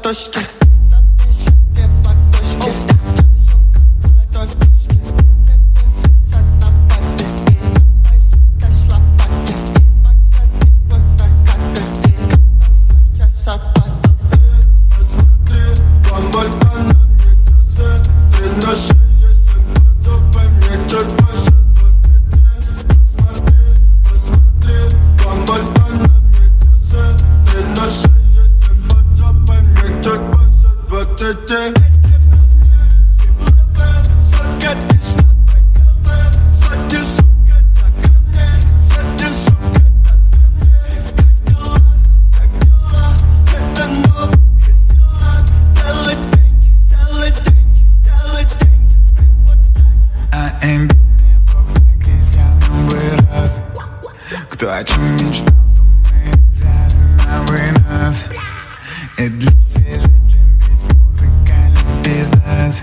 точке. Кто о чем мечтал, то мы взяли на вынос. И для свежей, чем без музыкальный бизнес.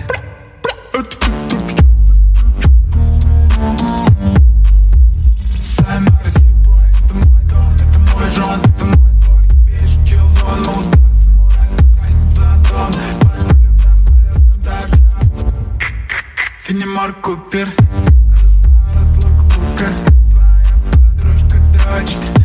Сайнор слепой, это мой дом, это мой жон, это мой двор. Ебейший чилзон, молодой самурай с прозрачным зонтом. Под пролетным дождем. Фенемор Купер, разворот лукбука. Твоя подружка дрочит.